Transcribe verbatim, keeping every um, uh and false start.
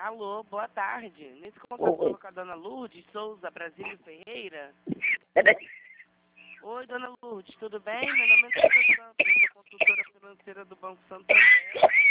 Alô, boa tarde. Nesse contato com a dona Lourdes Souza Brasília Ferreira. Peraí. Oi, dona Lourdes, tudo bem? Meu nome é Sandra Santos, sou consultora financeira do Banco Santander.